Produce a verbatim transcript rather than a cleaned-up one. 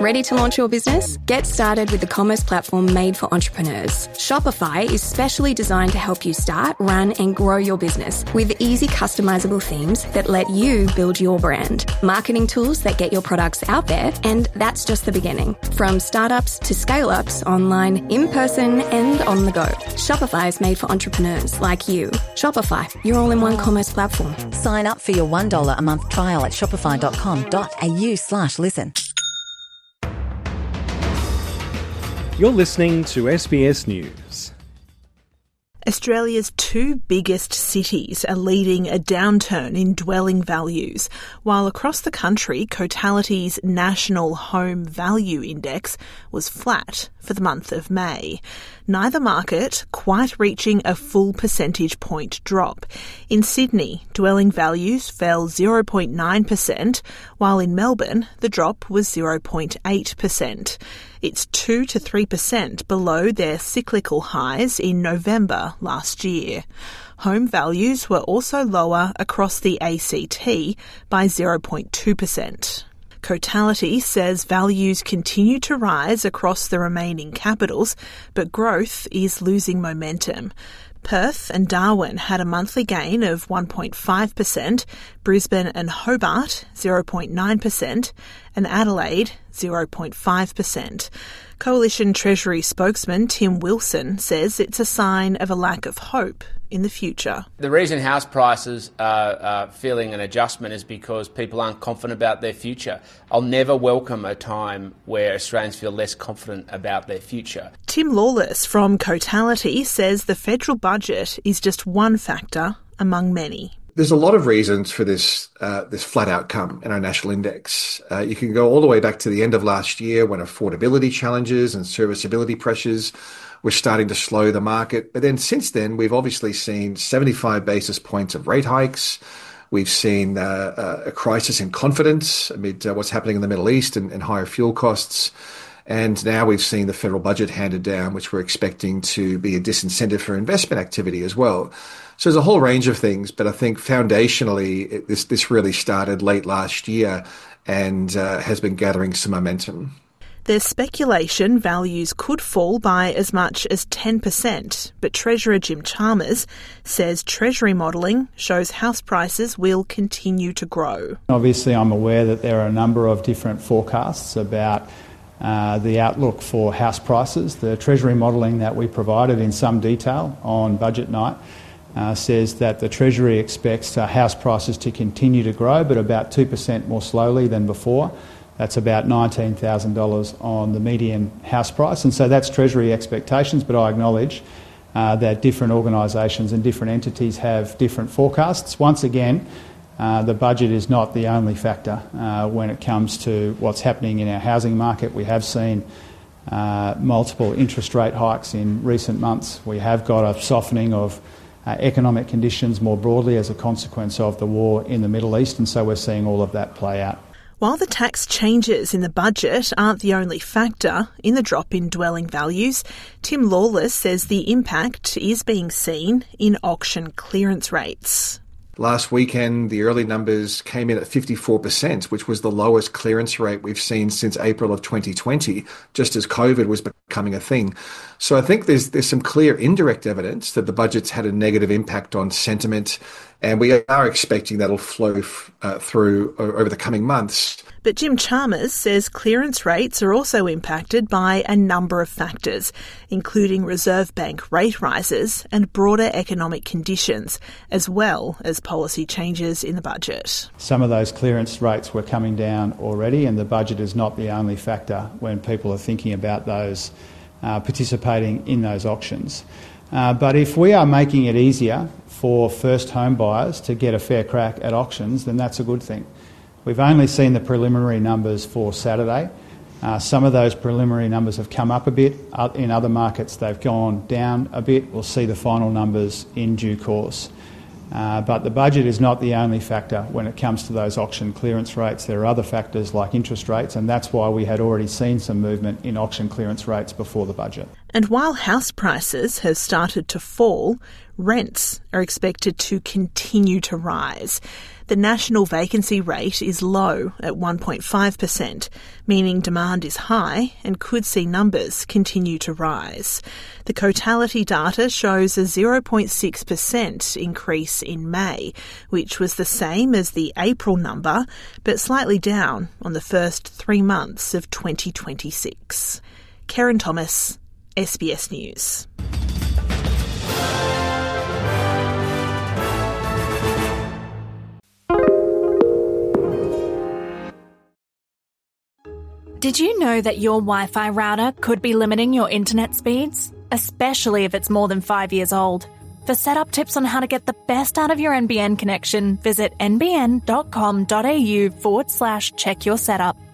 Ready to launch your business? Get started with the commerce platform made for entrepreneurs. Shopify is specially designed to help you start, run, and grow your business with easy customizable themes that let you build your brand, marketing tools that get your products out there, and that's just the beginning. From startups to scale-ups, online, in person, and on the go. Shopify is made for entrepreneurs like you. Shopify, your all-in-one commerce platform. Sign up for your one dollar a month trial at shopify.com.au slash listen. You're listening to S B S News. Australia's two biggest cities are leading a downturn in dwelling values, while across the country, Cotality's National Home Value Index was flat for the month of May. Neither market quite reaching a full percentage point drop. In Sydney, dwelling values fell zero point nine percent, while in Melbourne, the drop was zero point eight percent. It's two to three percent below their cyclical highs in November last year. Home values were also lower across the A C T by zero point two percent. Cotality says values continue to rise across the remaining capitals, but growth is losing momentum. Perth and Darwin had a monthly gain of one point five percent, Brisbane and Hobart zero point nine percent, and Adelaide zero point five percent. Coalition Treasury spokesman Tim Wilson says it's a sign of a lack of hope in the future. The reason house prices are, are feeling an adjustment is because people aren't confident about their future. I'll never welcome a time where Australians feel less confident about their future. Tim Lawless from Cotality says the federal budget is just one factor among many. There's a lot of reasons for this uh, this flat outcome in our national index. Uh, you can go all the way back to the end of last year when affordability challenges and serviceability pressures were starting to slow the market. But then since then, we've obviously seen seventy-five basis points of rate hikes. We've seen uh, a crisis in confidence amid uh, what's happening in the Middle East and, and higher fuel costs. And now we've seen the federal budget handed down, which we're expecting to be a disincentive for investment activity as well. So there's a whole range of things, but I think foundationally, it, this this really started late last year and uh, has been gathering some momentum. There's speculation values could fall by as much as ten percent, but Treasurer Jim Chalmers says Treasury modelling shows house prices will continue to grow. Obviously, I'm aware that there are a number of different forecasts about uh, the outlook for house prices. The Treasury modelling that we provided in some detail on budget night Uh, says that the Treasury expects uh, house prices to continue to grow, but about two percent more slowly than before. That's about nineteen thousand dollars on the median house price. And so that's Treasury expectations, but I acknowledge uh, that different organisations and different entities have different forecasts. Once again, uh, the budget is not the only factor uh, when it comes to what's happening in our housing market. We have seen uh, multiple interest rate hikes in recent months. We have got a softening of Uh, economic conditions more broadly as a consequence of the war in the Middle East, and so we're seeing all of that play out. While the tax changes in the budget aren't the only factor in the drop in dwelling values, Tim Lawless says the impact is being seen in auction clearance rates. Last weekend, the early numbers came in at fifty-four percent, which was the lowest clearance rate we've seen since April of twenty twenty, just as COVID was becoming a thing. So I think there's there's some clear indirect evidence that the budget's had a negative impact on sentiment, and we are expecting that'll flow uh, through over the coming months. But Jim Chalmers says clearance rates are also impacted by a number of factors, including Reserve Bank rate rises and broader economic conditions, as well as policy changes in the budget. Some of those clearance rates were coming down already, and the budget is not the only factor when people are thinking about those uh, participating in those auctions. Uh, but if we are making it easier for first home buyers to get a fair crack at auctions, then that's a good thing. We've only seen the preliminary numbers for Saturday. Uh, some of those preliminary numbers have come up a bit. In other markets, they've gone down a bit. We'll see the final numbers in due course. Uh, but the budget is not the only factor when it comes to those auction clearance rates. There are other factors like interest rates, and that's why we had already seen some movement in auction clearance rates before the budget. And while house prices have started to fall, rents are expected to continue to rise. The national vacancy rate is low at one point five percent, meaning demand is high and could see numbers continue to rise. The Cotality data shows a zero point six percent increase in May, which was the same as the April number, but slightly down on the first three months of twenty twenty-six. Karen Thomas, S B S News. Did you know that your Wi-Fi router could be limiting your internet speeds? Especially if it's more than five years old. For setup tips on how to get the best out of your N B N connection, visit nbn.com.au forward slash check your setup.